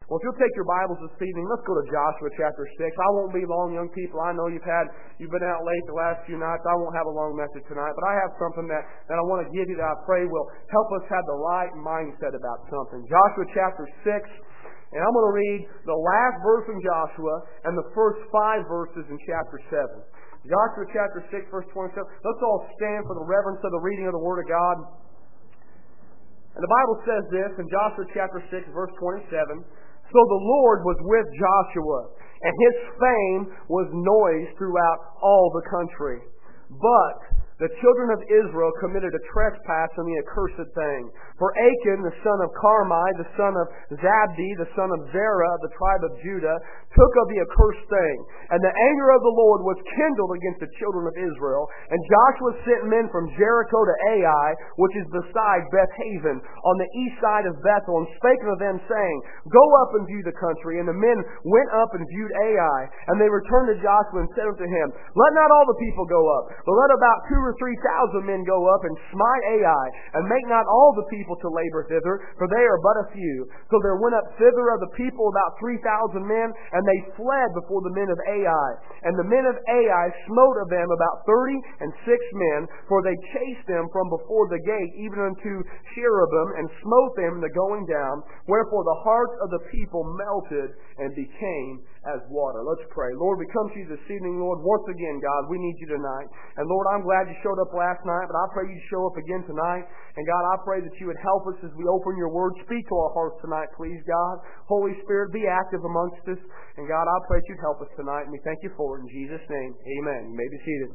Well, if you'll take your Bibles this evening, let's go to Joshua chapter 6. I won't be long, young people. I know you've been out late the last few nights. I won't have a long message tonight, but I have something that I want to give you that I pray will help us have the right mindset about something. Joshua chapter 6, and I'm going to read the last verse in Joshua and the first 5 verses in chapter 7. Joshua chapter 6, verse 27. Let's all stand for the reverence of the reading of the Word of God. And the Bible says this in Joshua chapter 6, verse 27. So the Lord was with Joshua, and his fame was noised throughout all the country. But the children of Israel committed a trespass in the accursed thing. For Achan, the son of Carmi, the son of Zabdi, the son of Zerah, of the tribe of Judah, took of the accursed thing. And the anger of the Lord was kindled against the children of Israel. And Joshua sent men from Jericho to Ai, which is beside Beth-Haven, on the east side of Bethel, and spake unto them, saying, Go up and view the country. And the men went up and viewed Ai. And they returned to Joshua and said unto him, Let not all the people go up, but let about 2,000 or 3,000 men go up and smite Ai, and make not all the people to labor thither, for they are but a few. So there went up thither of the people about 3,000 men, and they fled before the men of Ai. And the men of Ai smote of them about 36 men, for they chased them from before the gate, even unto Cherubim, and smote them in the going down. Wherefore the hearts of the people melted and became as water. Let's pray. Lord, we come to you this evening, Lord. Once again, God, we need you tonight. And Lord, I'm glad you showed up last night, but I pray you show up again tonight. And God, I pray that you would help us as we open your word. Speak to our hearts tonight, please, God. Holy Spirit, be active amongst us. And God, I pray that you'd help us tonight. And we thank you for it in Jesus' name. Amen. You may be seated.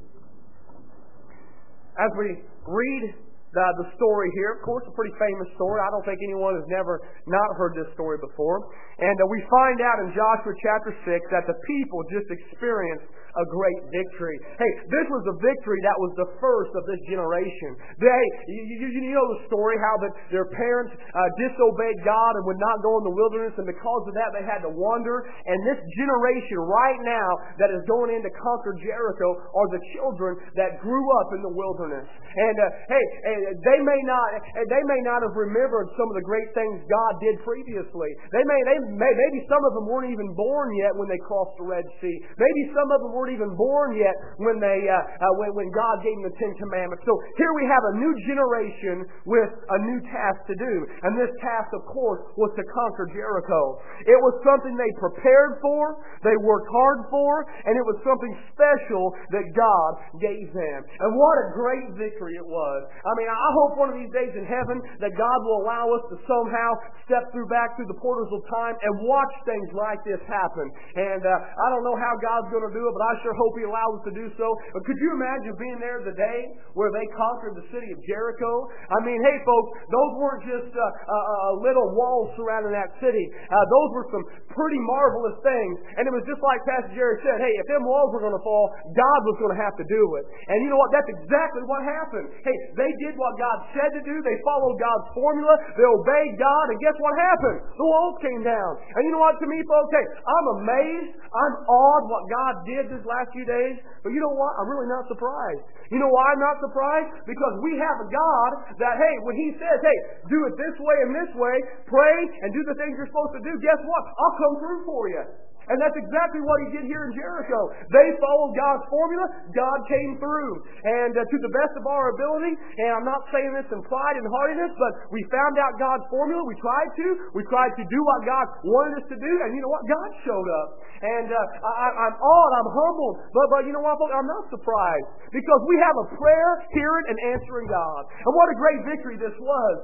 As we read the story here, of course, a pretty famous story. I don't think anyone has never not heard this story before. And we find out in Joshua chapter 6 that the people just experienced a great victory. Hey, this was a victory that was the first of this generation. You know the story, how that their parents disobeyed God and would not go in the wilderness, and because of that they had to wander. And this generation right now that is going in to conquer Jericho are the children that grew up in the wilderness. And they may not have remembered some of the great things God did previously. Maybe some of them weren't even born yet when they crossed the Red Sea. Maybe some of them weren't even born yet when when God gave them the Ten Commandments. So here we have a new generation with a new task to do. And this task, of course, was to conquer Jericho. It was something they prepared for, they worked hard for, and it was something special that God gave them. And what a great victory it was. I mean, I hope one of these days in heaven that God will allow us to somehow step back through the portals of time and watch things like this happen. And I don't know how God's going to do it, but I sure hope He allows us to do so. But could you imagine being there the day where they conquered the city of Jericho? I mean, hey folks, those weren't just little walls surrounding that city. Those were some pretty marvelous things. And it was just like Pastor Jerry said, hey, if them walls were going to fall, God was going to have to do it. And you know what? That's exactly what happened. Hey, they did what God said to do. They followed God's formula. They obeyed God. And guess what happened? The walls came down. And you know what, to me, folks, hey, I'm amazed. I'm awed what God did this last few days. But you know what? I'm really not surprised. You know why I'm not surprised? Because we have a God that, hey, when He says, hey, do it this way and this way, pray and do the things you're supposed to do, guess what? I'll come through for you. And that's exactly what He did here in Jericho. They followed God's formula. God came through. And to the best of our ability, and I'm not saying this in pride and haughtiness, but we found out God's formula. We tried to. We tried to do what God wanted us to do. And you know what? God showed up. And I'm awed. I'm humbled. But you know what, folks? I'm not surprised. Because we have a prayer, hearing, and answering God. And what a great victory this was.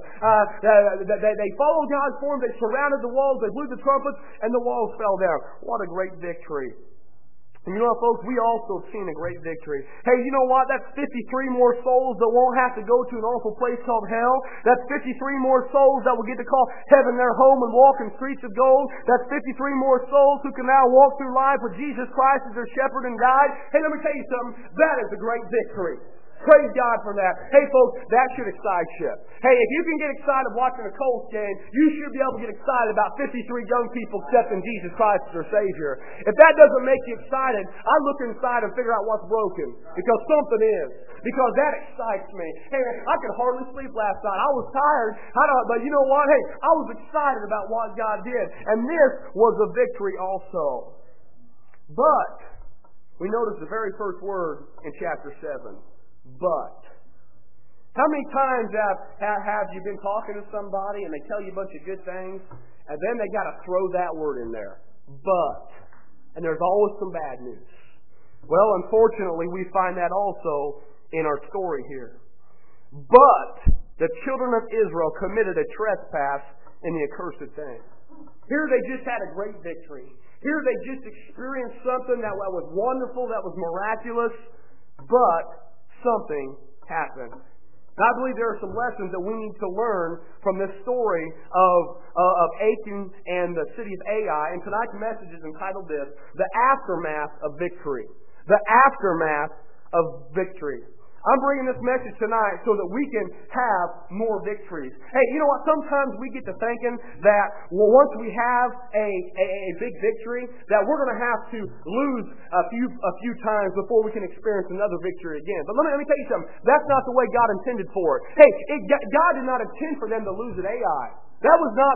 They followed God's formula. They surrounded the walls. They blew the trumpets, and the walls fell down. What a great victory. And you know what, folks? We also have seen a great victory. Hey, you know what? That's 53 more souls that won't have to go to an awful place called hell. That's 53 more souls that will get to call heaven their home and walk in streets of gold. That's 53 more souls who can now walk through life with Jesus Christ as their shepherd and guide. Hey, let me tell you something. That is a great victory. Praise God for that. Hey, folks, that should excite you. Hey, if you can get excited watching a Colts game, you should be able to get excited about 53 young people accepting Jesus Christ as their Savior. If that doesn't make you excited, I look inside and figure out what's broken. Because something is. Because that excites me. Hey, I could hardly sleep last night. I was tired. But you know what? Hey, I was excited about what God did. And this was a victory also. But, we notice the very first word in chapter 7. But. How many times have you been talking to somebody and they tell you a bunch of good things and then they got to throw that word in there? But. And there's always some bad news. Well, unfortunately, we find that also in our story here. But the children of Israel committed a trespass in the accursed thing. Here they just had a great victory. Here they just experienced something that was wonderful, that was miraculous, but something happened. And I believe there are some lessons that we need to learn from this story of Achan and the city of Ai. And tonight's message is entitled this, The Aftermath of Victory. The Aftermath of Victory. I'm bringing this message tonight so that we can have more victories. Hey, you know what? Sometimes we get to thinking that once we have a big victory, that we're going to have to lose a few times before we can experience another victory again. But let me tell you something. That's not the way God intended for it. Hey, God did not intend for them to lose at Ai. That was not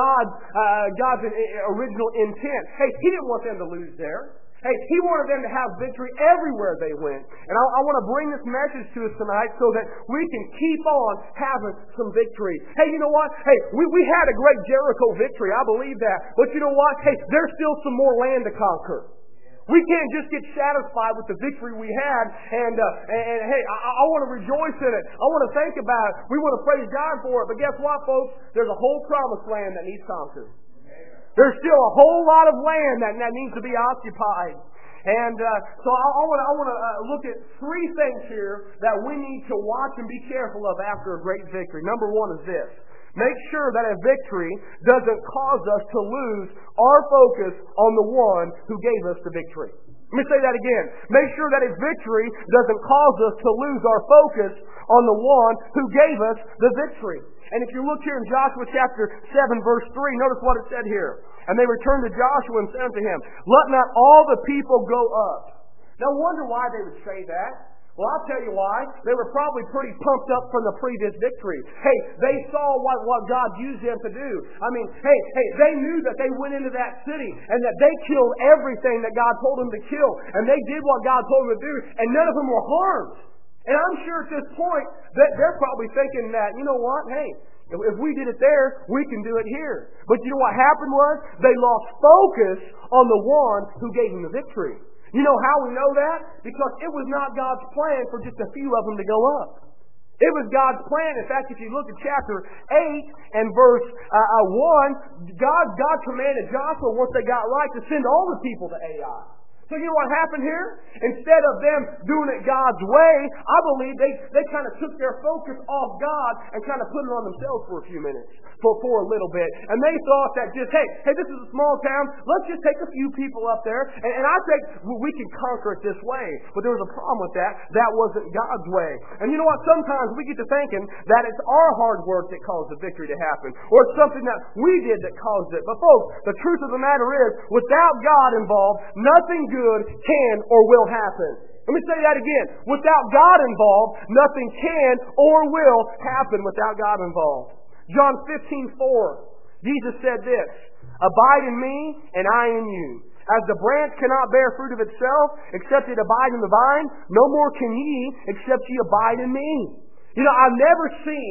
God's original intent. Hey, He didn't want them to lose there. Hey, He wanted them to have victory everywhere they went. And I want to bring this message to us tonight so that we can keep on having some victory. Hey, you know what? Hey, we had a great Jericho victory. I believe that. But you know what? Hey, there's still some more land to conquer. We can't just get satisfied with the victory we had and hey, I want to rejoice in it. I want to think about it. We want to praise God for it. But guess what, folks? There's a whole promised land that needs conquered. There's still a whole lot of land that needs to be occupied. And so I want to look at three things here that we need to watch and be careful of after a great victory. Number one is this. Make sure that a victory doesn't cause us to lose our focus on the one who gave us the victory. Let me say that again. Make sure that a victory doesn't cause us to lose our focus on the one who gave us the victory. And if you look here in Joshua chapter 7 verse 3, notice what it said here. And they returned to Joshua and said unto him, Let not all the people go up. Now wonder why they would say that. Well, I'll tell you why. They were probably pretty pumped up from the previous victory. Hey, they saw what God used them to do. I mean, hey, they knew that they went into that city and that they killed everything that God told them to kill. And they did what God told them to do, and none of them were harmed. And I'm sure at this point that they're probably thinking that, you know what, hey, if we did it there, we can do it here. But you know what happened was they lost focus on the one who gave them the victory. You know how we know that? Because it was not God's plan for just a few of them to go up. It was God's plan. In fact, if you look at chapter 8 and verse 1, God commanded Joshua, once they got right, to send all the people to Ai. So you know what happened here? Instead of them doing it God's way, I believe they kind of took their focus off God and kind of put it on themselves for a few minutes, for a little bit. And they thought that just, hey, this is a small town. Let's just take a few people up there, and I think we can conquer it this way. But there was a problem with that. That wasn't God's way. And you know what? Sometimes we get to thinking that it's our hard work that caused the victory to happen, or it's something that we did that caused it. But folks, the truth of the matter is, without God involved, nothing good can or will happen. Let me say that again. Without God involved, nothing can or will happen without God involved. John 15:4, Jesus said this, Abide in me, and I in you. As the branch cannot bear fruit of itself, except it abide in the vine, no more can ye, except ye abide in me. You know, I've never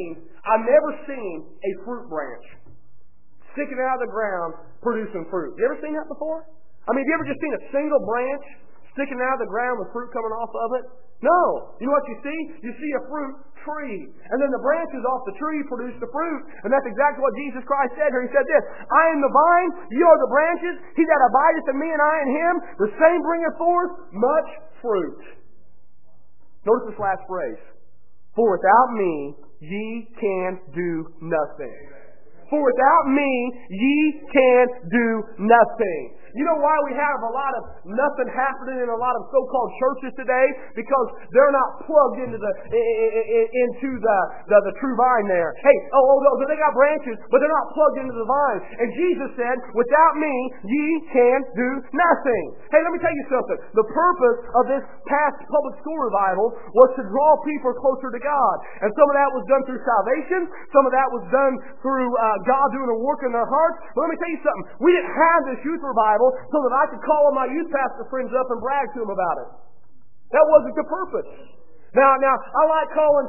seen a fruit branch sticking out of the ground producing fruit. You ever seen that before? I mean, have you ever just seen a single branch sticking out of the ground with fruit coming off of it? No. You know what you see? You see a fruit tree. And then the branches off the tree produce the fruit. And that's exactly what Jesus Christ said here. He said this, I am the vine, ye are the branches. He that abideth in me and I in him, the same bringeth forth much fruit. Notice this last phrase. For without me, ye can do nothing. For without me, ye can do nothing. you know why we have a lot of nothing happening in a lot of so-called churches today? Because they're not plugged into the true vine there. Hey, they got branches, but they're not plugged into the vine. And Jesus said, without me, ye can do nothing. Hey, let me tell you something. The purpose of this past public school revival was to draw people closer to God. And some of that was done through salvation. Some of that was done through God doing a work in their hearts. But let me tell you something. We didn't have this youth revival so that I could call my youth pastor friends up and brag to them about it. That wasn't the purpose. Now, I like calling,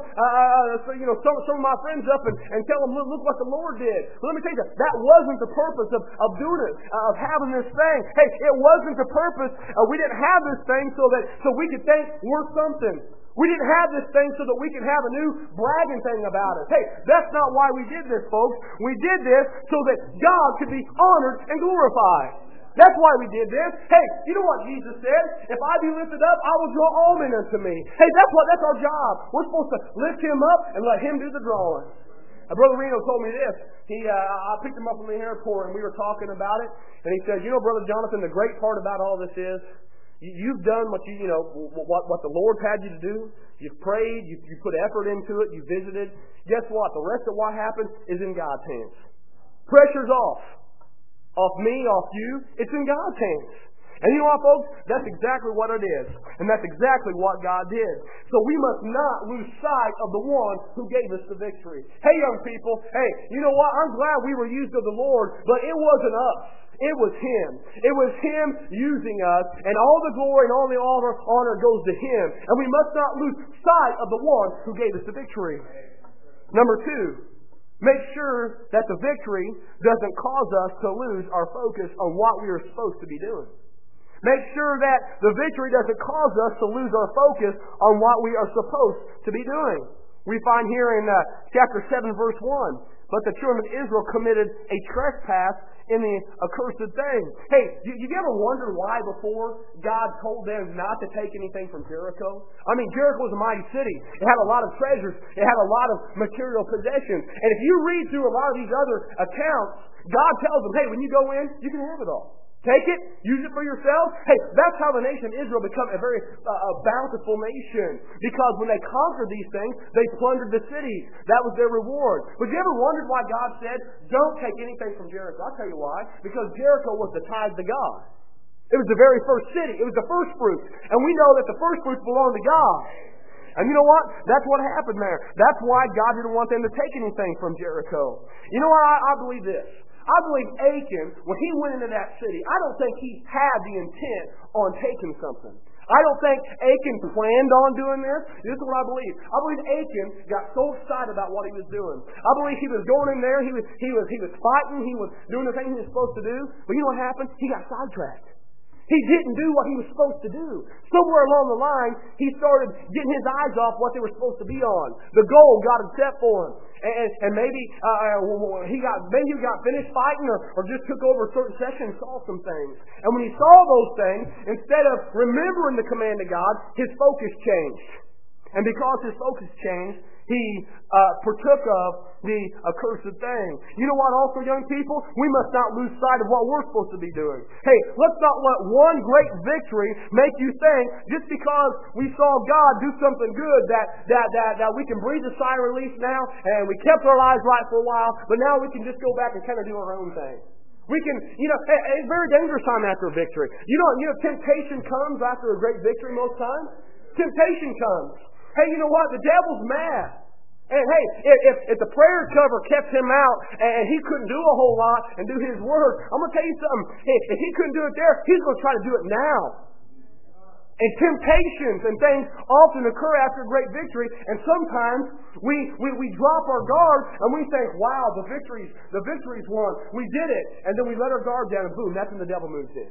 some of my friends up and tell them, look what the Lord did. But let me tell you, that wasn't the purpose of doing it, of having this thing. Hey, it wasn't the purpose. We didn't have this thing so we could think we're something. We didn't have this thing so that we could have a new bragging thing about it. Hey, that's not why we did this, folks. We did this so that God could be honored and glorified. That's why we did this. Hey, you know what Jesus said? If I be lifted up, I will draw all men unto me. Hey, that's our job. We're supposed to lift him up and let him do the drawing. Brother Reno told me this. I picked him up from the airport and we were talking about it. And he said, Brother Jonathan, the great part about all this is you've done what what the Lord's had you to do. You've prayed. You put effort into it. You visited. Guess what? The rest of what happens is in God's hands. Pressure's off. Off me, off you. It's in God's hands. And you know what, folks? That's exactly what it is. And that's exactly what God did. So we must not lose sight of the one who gave us the victory. Hey, young people. Hey, you know what? I'm glad we were used of the Lord, but it wasn't us. It was Him. It was Him using us, and all the glory and all the honor goes to Him. And we must not lose sight of the one who gave us the victory. Number 2. Make sure that the victory doesn't cause us to lose our focus on what we are supposed to be doing. Make sure that the victory doesn't cause us to lose our focus on what we are supposed to be doing. We find here in chapter 7, verse 1, but the children of Israel committed a trespass in the accursed thing. Hey, you ever wonder why before God told them not to take anything from Jericho? I mean, Jericho was a mighty city. It had a lot of treasures. It had a lot of material possessions. And if you read through a lot of these other accounts, God tells them, hey, when you go in, you can have it all. Take it, use it for yourself. Hey, that's how the nation of Israel became a very bountiful nation. Because when they conquered these things, they plundered the cities. That was their reward. But you ever wondered why God said, don't take anything from Jericho? I'll tell you why. Because Jericho was the tithe to God. It was the very first city. It was the first fruits. And we know that the first fruits belong to God. And you know what? That's what happened there. That's why God didn't want them to take anything from Jericho. You know what? I believe this. I believe Achan, when he went into that city, I don't think he had the intent on taking something. I don't think Achan planned on doing this. This is what I believe. I believe Achan got so excited about what he was doing. I believe he was going in there, he was fighting, he was doing the thing he was supposed to do. But you know what happened? He got sidetracked. He didn't do what he was supposed to do. Somewhere along the line, he started getting his eyes off what they were supposed to be on. The goal God had set for him. And maybe he got finished fighting or just took over a certain section and saw some things. And when he saw those things, instead of remembering the command of God, his focus changed. And because his focus changed, he partook of the accursed thing. You know what also, young people? We must not lose sight of what we're supposed to be doing. Hey, let's not let one great victory make you think just because we saw God do something good that we can breathe a sigh of relief now and we kept our lives right for a while, but now we can just go back and kind of do our own thing. We can, it's a very dangerous time after a victory. Temptation comes after a great victory most times. Temptation comes. Hey, you know what? The devil's mad. And hey, if the prayer cover kept him out and he couldn't do a whole lot and do his word, I'm going to tell you something. Hey, if he couldn't do it there, he's going to try to do it now. And temptations and things often occur after a great victory, and sometimes we drop our guard and we think, wow, the victory's won. We did it. And then we let our guard down and boom, that's when the devil moves in.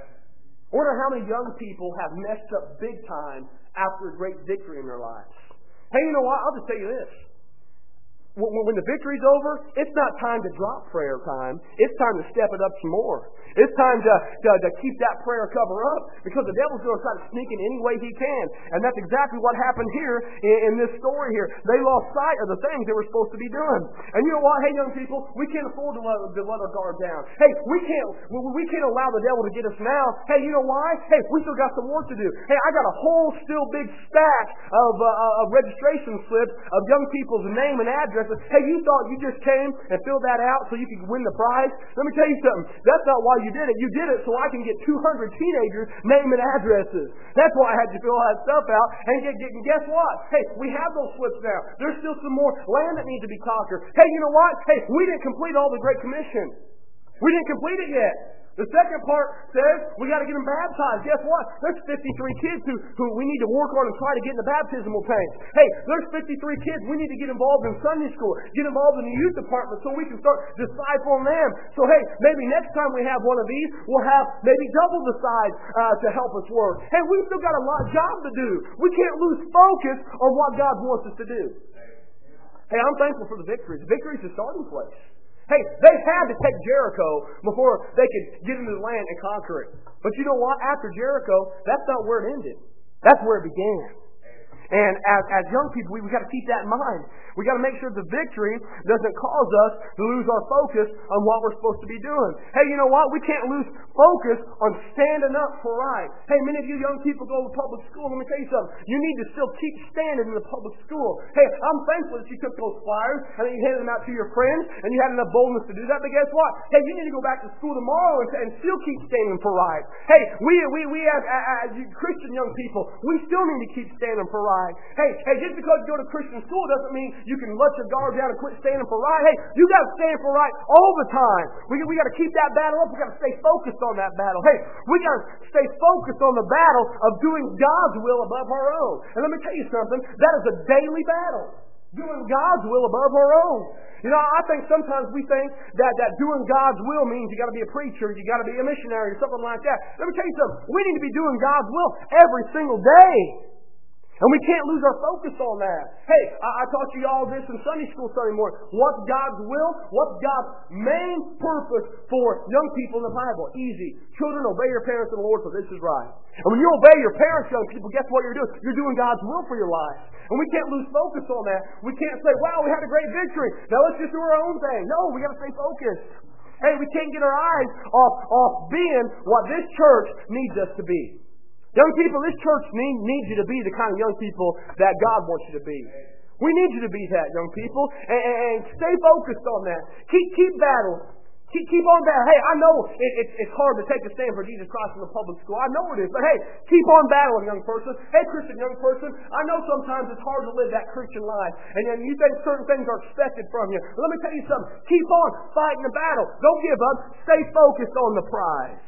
I wonder how many young people have messed up big time after a great victory in their lives. Hey, you know what? I'll just tell you this. when the victory's over, it's not time to drop prayer time. It's time to step it up some more. It's time to keep that prayer cover up, because the devil's going to try to sneak in any way he can. And that's exactly what happened here in this story here. They lost sight of the things they were supposed to be doing. And you know what? Hey, young people, we can't afford to let our guard down. Hey, we can't allow the devil to get us now. Hey, you know why? Hey, we still got some work to do. Hey, I got a whole still big stack of registration slips of young people's name and addresses. Hey, you thought you just came and filled that out so you could win the prize? Let me tell you something. That's not why you did it. You did it so I can get 200 teenagers' name and addresses. That's why I had you fill all that stuff out. And guess what? Hey, we have those slips now. There's still some more land that needs to be conquered. Hey, you know what? Hey, we didn't complete all the Great Commission. We didn't complete it yet. The second part says we got to get them baptized. Guess what? There's 53 kids who we need to work on and try to get in the baptismal tank. Hey, there's 53 kids we need to get involved in Sunday school, get involved in the youth department so we can start discipling them. So hey, maybe next time we have one of these, we'll have maybe double the size to help us work. Hey, we've still got a lot of job to do. We can't lose focus on what God wants us to do. Hey, I'm thankful for the victory. The victory is the starting place. Hey, they had to take Jericho before they could get into the land and conquer it. But you know what? After Jericho, that's not where it ended. That's where it began. And as young people, we've got to keep that in mind. We've got to make sure the victory doesn't cause us to lose our focus on what we're supposed to be doing. Hey, you know what? We can't lose focus on standing up for right. Hey, many of you young people go to public school. Let me tell you something. You need to still keep standing in the public school. Hey, I'm thankful that you took those flyers and then you handed them out to your friends and you had enough boldness to do that. But guess what? Hey, you need to go back to school tomorrow and still keep standing for right. Hey, we as Christian young people, we still need to keep standing for right. Hey, just because you go to Christian school doesn't mean you can let your guard down and quit standing for right. Hey, you got to stand for right all the time. We got to keep that battle up. We got to stay focused on that battle. Hey, we got to stay focused on the battle of doing God's will above our own. And let me tell you something. That is a daily battle. Doing God's will above our own. You know, I think sometimes we think that doing God's will means you got to be a preacher, you got to be a missionary, or something like that. Let me tell you something. We need to be doing God's will every single day. And we can't lose our focus on that. Hey, I taught you all this in Sunday school Sunday morning. What's God's will? What's God's main purpose for young people in the Bible? Easy. Children, obey your parents in the Lord, for this is right. And when you obey your parents, young people, guess what you're doing? You're doing God's will for your life. And we can't lose focus on that. We can't say, wow, we had a great victory. Now let's just do our own thing. No, we got to stay focused. Hey, we can't get our eyes off being what this church needs us to be. Young people, this church needs you to be the kind of young people that God wants you to be. We need you to be that, young people. And stay focused on that. Keep battling. Keep on battling. Hey, I know it's hard to take a stand for Jesus Christ in the public school. I know it is. But hey, keep on battling, young person. Hey, Christian young person, I know sometimes it's hard to live that Christian life. And you think certain things are expected from you. Let me tell you something. Keep on fighting the battle. Don't give up. Stay focused on the prize.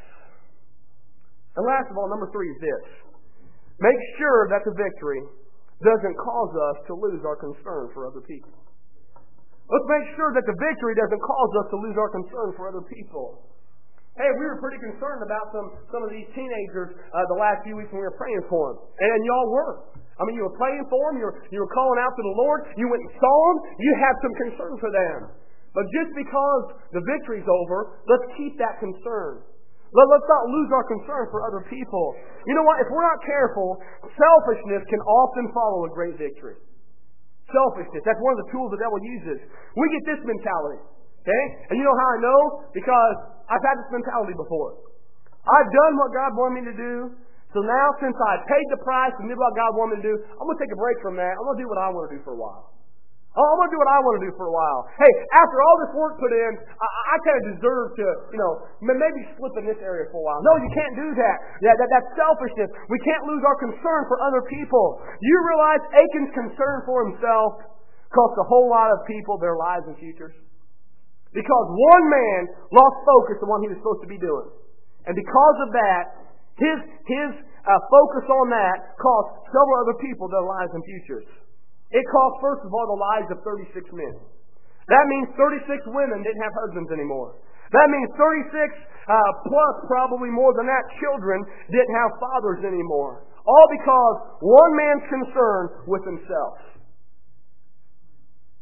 And last of all, number 3 is this. Make sure that the victory doesn't cause us to lose our concern for other people. Let's make sure that the victory doesn't cause us to lose our concern for other people. Hey, we were pretty concerned about some of these teenagers the last few weeks when we were praying for them. And y'all were. I mean, you were praying for them. You were calling out to the Lord. You went and saw them. You had some concern for them. But just because the victory's over, let's keep that concern. Let's not lose our concern for other people. You know what? If we're not careful, selfishness can often follow a great victory. Selfishness. That's one of the tools the devil uses. We get this mentality. Okay? And you know how I know? Because I've had this mentality before. I've done what God wanted me to do. So now, since I paid the price and did what God wanted me to do, I'm going to take a break from that. I'm going to do what I want to do for a while. I'm going to do what I want to do for a while. Hey, after all this work put in, I kind of deserve to, maybe slip in this area for a while. No, you can't do that. That's selfishness. We can't lose our concern for other people. You realize Achan's concern for himself cost a whole lot of people their lives and futures? Because one man lost focus on what he was supposed to be doing. And because of that, his focus on that cost several other people their lives and futures. It cost, first of all, the lives of 36 men. That means 36 women didn't have husbands anymore. That means 36 plus, probably more than that, children didn't have fathers anymore. All because one man's concern with himself.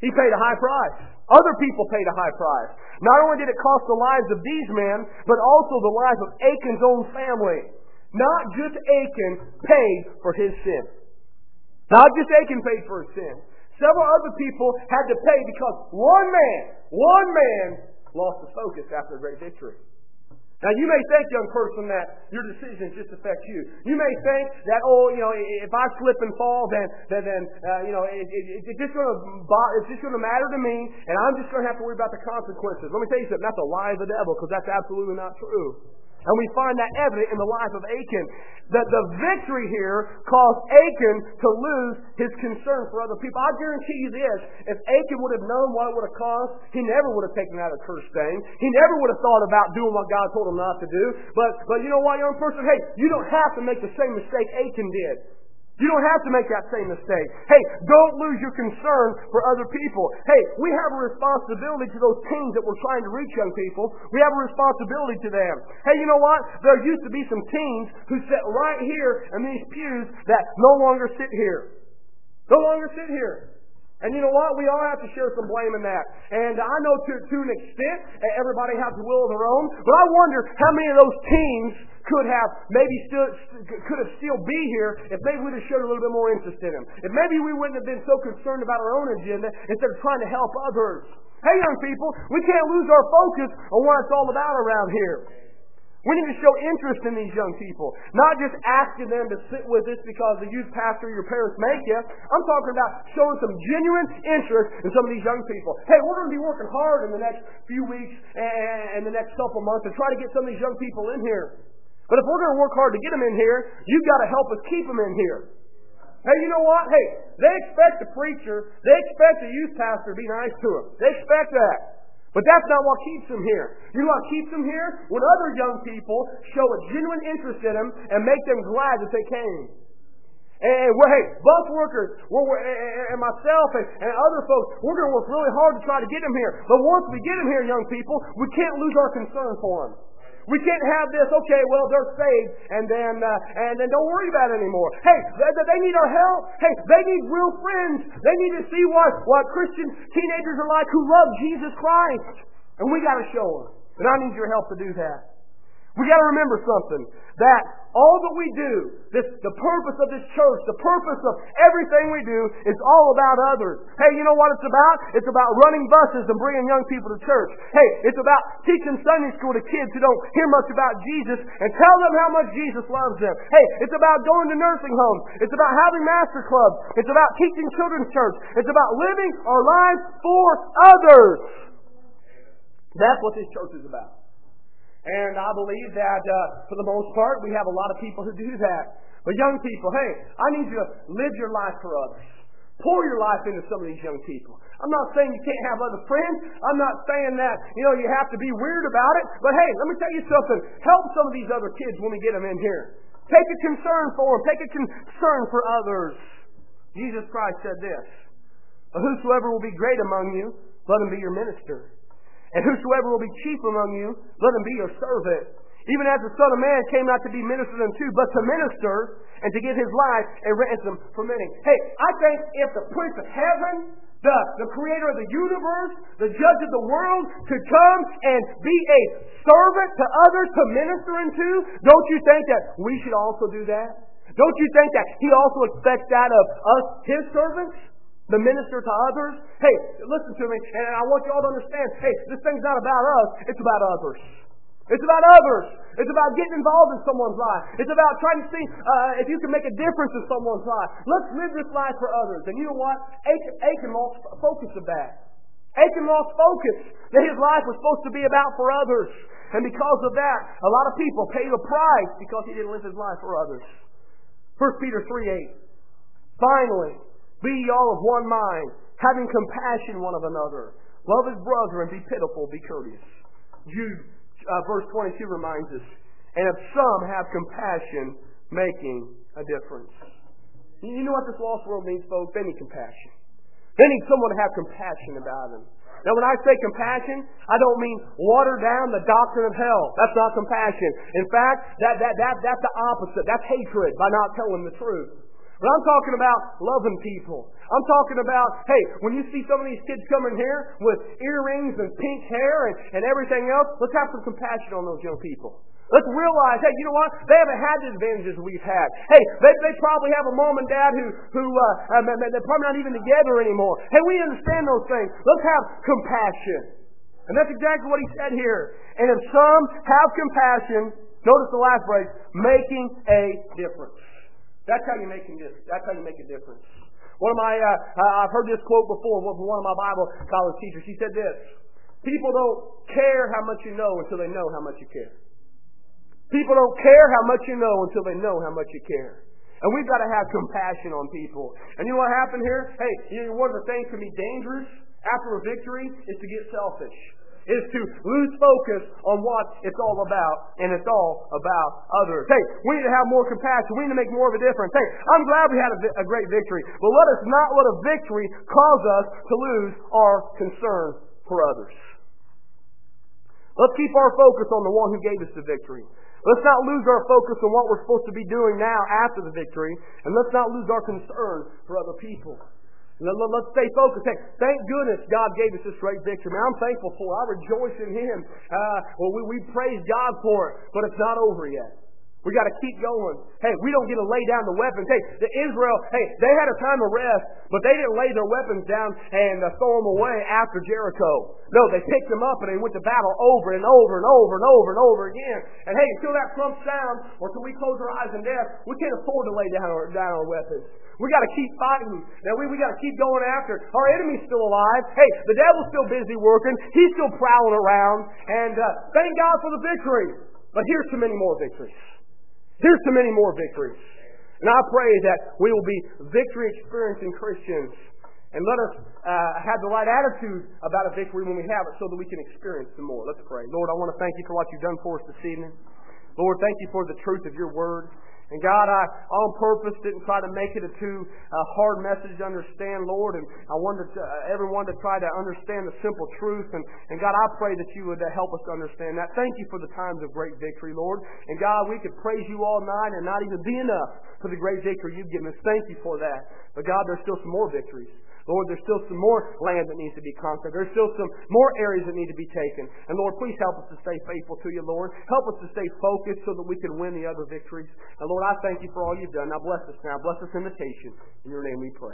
He paid a high price. Other people paid a high price. Not only did it cost the lives of these men, but also the lives of Achan's own family. Not just Achan paid for his sin. Not just Achan paid for his sin. Several other people had to pay because one man lost the focus after a great victory. Now, you may think, young person, that your decisions just affect you. You may think that, if I slip and fall, then it's just going to matter to me, and I'm just going to have to worry about the consequences. Let me tell you something. That's a lie of the devil, because that's absolutely not true. And we find that evident in the life of Achan. That the victory here caused Achan to lose his concern for other people. I guarantee you this, if Achan would have known what it would have cost, he never would have taken out a cursed thing. He never would have thought about doing what God told him not to do. But you know what, young person? Hey, you don't have to make the same mistake Achan did. You don't have to make that same mistake. Hey, don't lose your concern for other people. Hey, we have a responsibility to those teens that we're trying to reach, young people. We have a responsibility to them. Hey, you know what? There used to be some teens who sat right here in these pews that no longer sit here. No longer sit here. And you know what? We all have to share some blame in that. And I know to an extent, everybody has a will of their own. But I wonder how many of those teens could have still be here if maybe we'd have showed a little bit more interest in them. If maybe we wouldn't have been so concerned about our own agenda instead of trying to help others. Hey, young people, we can't lose our focus on what it's all about around here. We need to show interest in these young people. Not just asking them to sit with us because the youth pastor your parents make you. I'm talking about showing some genuine interest in some of these young people. Hey, we're going to be working hard in the next few weeks and the next couple months to try to get some of these young people in here. But if we're going to work hard to get them in here, you've got to help us keep them in here. Hey, you know what? Hey, they expect the preacher, they expect the youth pastor to be nice to them. They expect that. But that's not what keeps them here. You know what keeps them here? When other young people show a genuine interest in them and make them glad that they came. And hey, bus workers, and myself and other folks, we're going to work really hard to try to get them here. But once we get them here, young people, we can't lose our concern for them. We can't have this, okay, well, they're saved, and then don't worry about it anymore. Hey, they need our help. Hey, they need real friends. They need to see what Christian teenagers are like who love Jesus Christ. And we got to show them. And I need your help to do that. We got to remember something, that all that we do, the purpose of this church, the purpose of everything we do is all about others. Hey, you know what it's about? It's about running buses and bringing young people to church. Hey, it's about teaching Sunday school to kids who don't hear much about Jesus and tell them how much Jesus loves them. Hey, it's about going to nursing homes. It's about having master clubs. It's about teaching children's church. It's about living our lives for others. That's what this church is about. And I believe that, for the most part, we have a lot of people who do that. But young people, hey, I need you to live your life for others. Pour your life into some of these young people. I'm not saying you can't have other friends. I'm not saying that, you have to be weird about it. But hey, let me tell you something. Help some of these other kids when we get them in here. Take a concern for them. Take a concern for others. Jesus Christ said this, "Whosoever will be great among you, let him be your minister. And whosoever will be chief among you, let him be your servant. Even as the Son of Man came not to be ministered unto, but to minister, and to give his life a ransom for many." Hey, I think if the Prince of Heaven, the creator of the universe, the judge of the world, could come and be a servant to others to minister unto, don't you think that we should also do that? Don't you think that he also expects that of us, his servants? The minister to others? Hey, listen to me, and I want you all to understand, hey, this thing's not about us, it's about others. It's about others. It's about getting involved in someone's life. It's about trying to see if you can make a difference in someone's life. Let's live this life for others. And you know what? Achan lost focus of that. Achan lost focus that his life was supposed to be about for others. And because of that, a lot of people paid a price because he didn't live his life for others. 1 Peter 3:8. Finally, be ye all of one mind, having compassion one of another. Love his brother and be pitiful, be courteous. Jude verse 22 reminds us, "And if some have compassion, making a difference." You know what this lost world needs, folks? They need compassion. They need someone to have compassion about them. Now, when I say compassion, I don't mean water down the doctrine of hell. That's not compassion. In fact, that's the opposite. That's hatred by not telling the truth. But I'm talking about loving people. I'm talking about, hey, when you see some of these kids coming here with earrings and pink hair and everything else, let's have some compassion on those young people. Let's realize, hey, you know what? They haven't had the advantages we've had. Hey, they probably have a mom and dad who they're probably not even together anymore. Hey, we understand those things. Let's have compassion. And that's exactly what he said here. And if some have compassion, notice the last phrase, making a difference. That's how you make a difference. That's how you make a difference. I've heard this quote before from one of my Bible college teachers. He said this: people don't care how much you know until they know how much you care. People don't care how much you know until they know how much you care. And we've got to have compassion on people. And you know what happened here? Hey, one of the things that can be dangerous after a victory is to get selfish. Is to lose focus on what it's all about, and it's all about others. Hey, we need to have more compassion. We need to make more of a difference. Hey, I'm glad we had a great victory, but let us not let a victory cause us to lose our concern for others. Let's keep our focus on the one who gave us the victory. Let's not lose our focus on what we're supposed to be doing now after the victory, and let's not lose our concern for other people. Let's stay focused. Hey, thank goodness God gave us this great victory. Man, I'm thankful for it. I rejoice in Him. We praise God for it, but it's not over yet. We got to keep going. Hey, we don't get to lay down the weapons. Hey, Israel, they had a time of rest, but they didn't lay their weapons down and throw them away after Jericho. No, they picked them up and they went to battle over and over and over and over and over again. And hey, until that trump sounds, or until we close our eyes in death, we can't afford to lay down our weapons. We got to keep fighting. Now we got to keep going after. Our enemy's still alive. Hey, the devil's still busy working. He's still prowling around. And thank God for the victory. But here's so many more victories. Here's so many more victories. And I pray that we will be victory-experiencing Christians. And let us have the right attitude about a victory when we have it so that we can experience some more. Let's pray. Lord, I want to thank You for what You've done for us this evening. Lord, thank You for the truth of Your Word. And God, I on purpose didn't try to make it a too hard message to understand, Lord. And I wanted everyone to try to understand the simple truth. And God, I pray that You would help us to understand that. Thank You for the times of great victory, Lord. And God, we could praise You all night and not even be enough for the great victory You've given us. Thank You for that. But God, there's still some more victories. Lord, there's still some more land that needs to be conquered. There's still some more areas that need to be taken. And Lord, please help us to stay faithful to You, Lord. Help us to stay focused so that we can win the other victories. And Lord, I thank You for all You've done. Now bless us now. Bless this invitation. In Your name we pray.